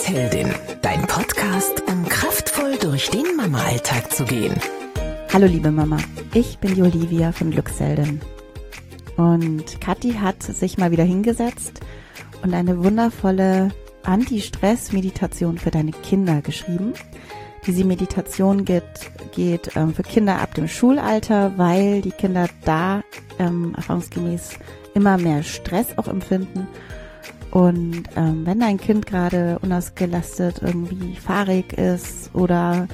Glücksheldin, dein Podcast, um kraftvoll durch den Mama-Alltag zu gehen. Hallo liebe Mama, ich bin die Olivia von Glücksheldin. Und Kathi hat sich mal wieder hingesetzt und eine wundervolle Anti-Stress-Meditation für deine Kinder geschrieben. Diese Meditation geht für Kinder ab dem Schulalter, weil die Kinder da erfahrungsgemäß immer mehr Stress auch empfinden. Und wenn dein Kind gerade unausgelastet irgendwie fahrig ist oder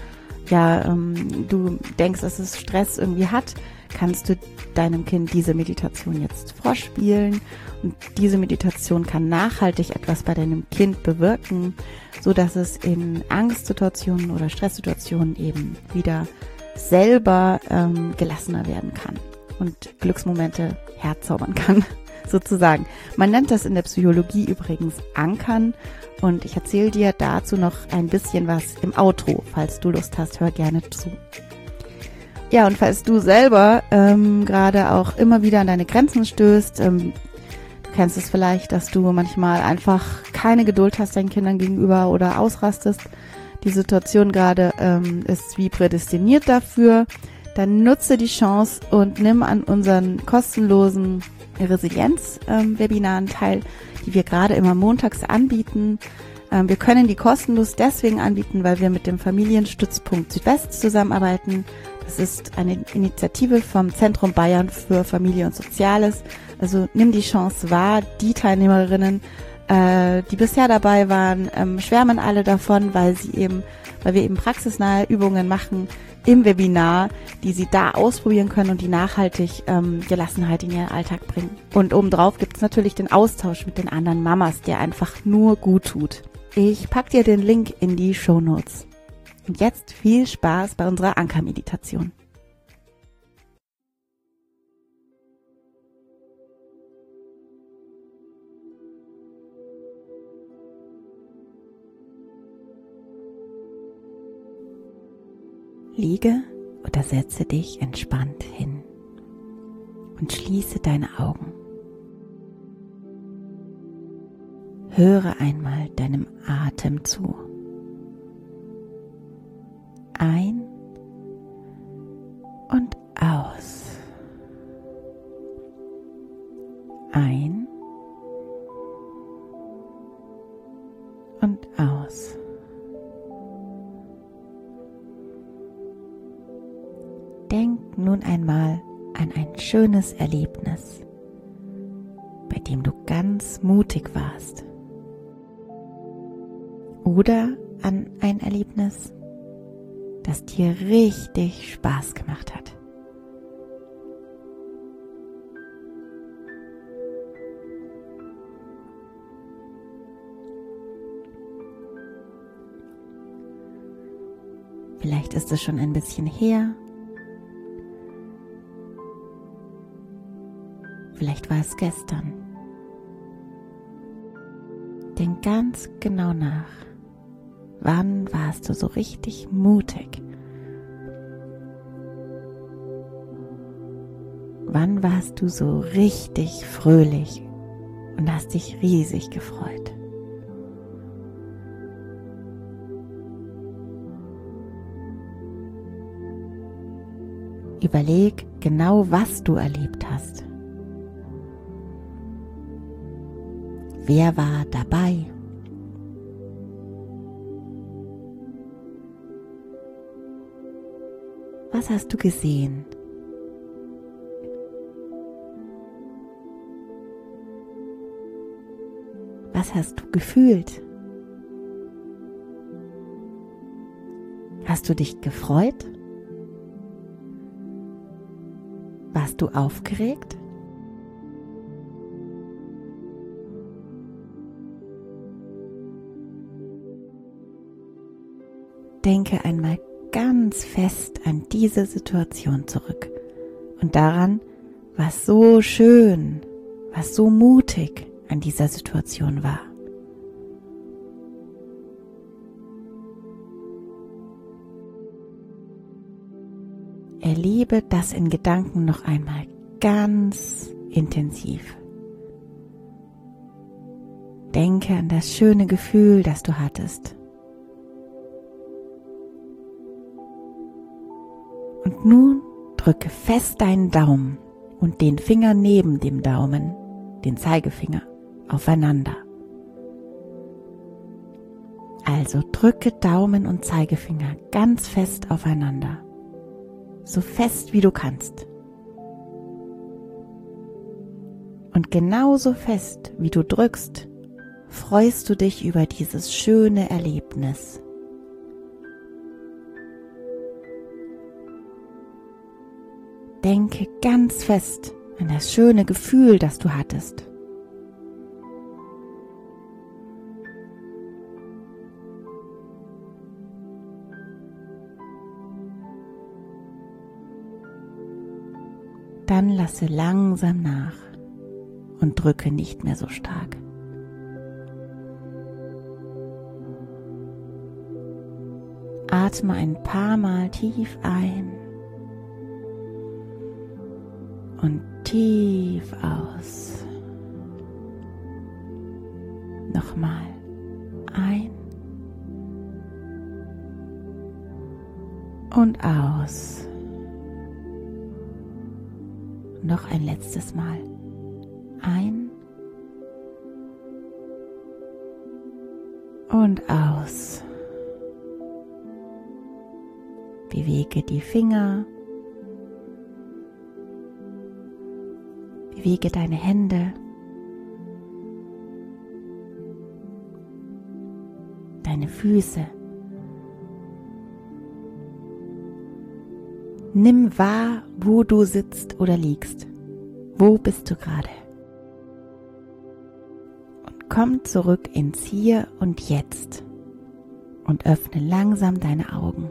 du denkst, dass es Stress irgendwie hat, kannst du deinem Kind diese Meditation jetzt vorspielen. Und diese Meditation kann nachhaltig etwas bei deinem Kind bewirken, so dass es in Angstsituationen oder Stresssituationen eben wieder selber gelassener werden kann und Glücksmomente herzaubern kann, sozusagen. Man nennt das in der Psychologie übrigens Ankern. Und ich erzähle dir dazu noch ein bisschen was im Outro. Falls du Lust hast, hör gerne zu. Ja, und falls du selber gerade auch immer wieder an deine Grenzen stößt, du kennst es vielleicht, dass du manchmal einfach keine Geduld hast deinen Kindern gegenüber oder ausrastest. Die Situation gerade ist wie prädestiniert dafür. Dann nutze die Chance und nimm an unseren kostenlosen Resilienz-Webinaren teil, die wir gerade immer montags anbieten. Wir können die kostenlos deswegen anbieten, weil wir mit dem Familienstützpunkt Südwest zusammenarbeiten. Das ist eine Initiative vom Zentrum Bayern für Familie und Soziales. Also nimm die Chance wahr. Die Teilnehmerinnen, die bisher dabei waren, schwärmen alle davon, weil wir eben praxisnahe Übungen machen im Webinar, die sie da ausprobieren können und die nachhaltig Gelassenheit in ihren Alltag bringen. Und obendrauf gibt es natürlich den Austausch mit den anderen Mamas, der einfach nur gut tut. Ich pack dir den Link in die Shownotes. Und jetzt viel Spaß bei unserer Anker-Meditation. Liege oder setze dich entspannt hin und schließe deine Augen. Höre einmal deinem Atem zu. Ein und aus. Ein und aus. Denk nun einmal an ein schönes Erlebnis, bei dem du ganz mutig warst. Oder an ein Erlebnis, das dir richtig Spaß gemacht hat. Vielleicht ist es schon ein bisschen her. Vielleicht war es gestern. Denk ganz genau nach. Wann warst du so richtig mutig? Wann warst du so richtig fröhlich und hast dich riesig gefreut? Überleg genau, was du erlebt hast. Wer war dabei? Was hast du gesehen? Was hast du gefühlt? Hast du dich gefreut? Warst du aufgeregt? Denke einmal ganz fest an diese Situation zurück und daran, was so schön, was so mutig an dieser Situation war. Erlebe das in Gedanken noch einmal ganz intensiv. Denke an das schöne Gefühl, das du hattest. Und nun drücke fest deinen Daumen und den Finger neben dem Daumen, den Zeigefinger, aufeinander. Also drücke Daumen und Zeigefinger ganz fest aufeinander, so fest wie du kannst. Und genauso fest wie du drückst, freust du dich über dieses schöne Erlebnis. Denke ganz fest an das schöne Gefühl, das du hattest. Dann lasse langsam nach und drücke nicht mehr so stark. Atme ein paar Mal tief ein und tief aus. Nochmal ein und aus. Noch ein letztes Mal. Ein und aus. Bewege die Finger. Bewege deine Hände. Deine Füße. Nimm wahr, wo du sitzt oder liegst. Wo bist du gerade? Und komm zurück ins Hier und Jetzt und öffne langsam deine Augen.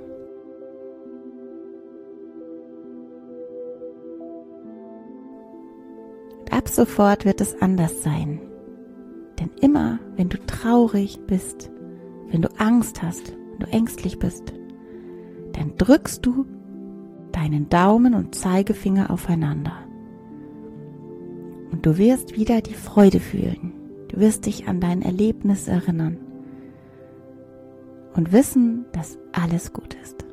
Und ab sofort wird es anders sein. Denn immer, wenn du traurig bist, wenn du Angst hast, wenn du ängstlich bist, dann drückst du deinen Daumen und Zeigefinger aufeinander. Und du wirst wieder die Freude fühlen. Du wirst dich an dein Erlebnis erinnern und wissen, dass alles gut ist.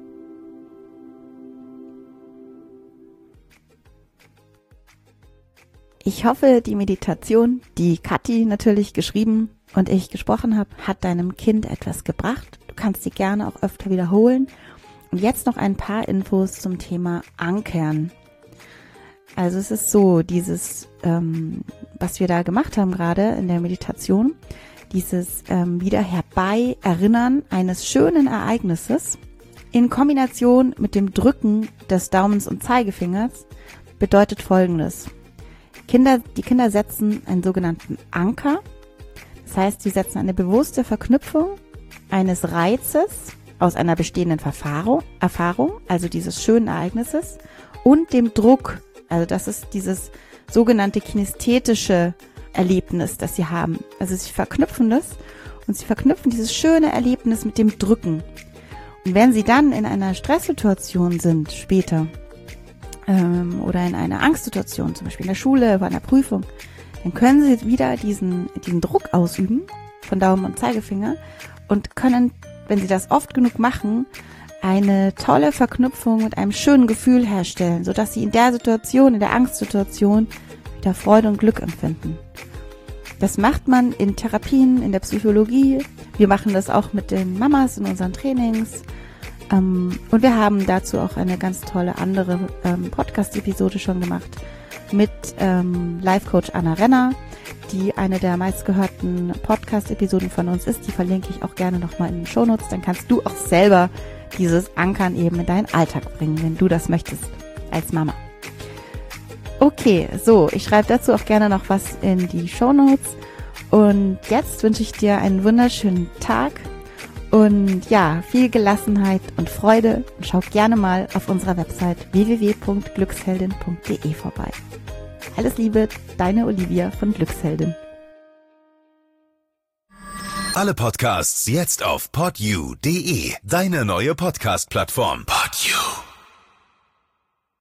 Ich hoffe, die Meditation, die Kathi natürlich geschrieben und ich gesprochen habe, hat deinem Kind etwas gebracht. Du kannst sie gerne auch öfter wiederholen. Und jetzt noch ein paar Infos zum Thema Ankern. Also es ist so, dieses, was wir da gemacht haben gerade in der Meditation, dieses wieder herbei erinnern eines schönen Ereignisses in Kombination mit dem Drücken des Daumens und Zeigefingers bedeutet Folgendes. Die Kinder setzen einen sogenannten Anker. Das heißt, sie setzen eine bewusste Verknüpfung eines Reizes aus einer bestehenden Erfahrung, also dieses schönen Ereignisses, und dem Druck, also das ist dieses sogenannte kinästhetische Erlebnis, das sie haben. Also sie verknüpfen das und sie verknüpfen dieses schöne Erlebnis mit dem Drücken. Und wenn sie dann in einer Stresssituation sind später oder in einer Angstsituation, zum Beispiel in der Schule, bei einer Prüfung, dann können sie wieder diesen Druck ausüben von Daumen und Zeigefinger und können, wenn sie das oft genug machen, eine tolle Verknüpfung mit einem schönen Gefühl herstellen, sodass sie in der Situation, in der Angstsituation wieder Freude und Glück empfinden. Das macht man in Therapien, in der Psychologie. Wir machen das auch mit den Mamas in unseren Trainings. Und wir haben dazu auch eine ganz tolle andere Podcast-Episode schon gemacht mit Life-Coach Anna Renner, die eine der meistgehörten Podcast-Episoden von uns ist. Die verlinke ich auch gerne nochmal in den Shownotes. Dann kannst du auch selber dieses Ankern eben in deinen Alltag bringen, wenn du das möchtest als Mama. Okay, so, ich schreibe dazu auch gerne noch was in die Shownotes. Und jetzt wünsche ich dir einen wunderschönen Tag und ja, viel Gelassenheit und Freude. Und schau gerne mal auf unserer Website www.glücksheldin.de vorbei. Alles Liebe, deine Olivia von Glücksheldin. Alle Podcasts jetzt auf podyou.de, deine neue Podcast-Plattform. Podyou.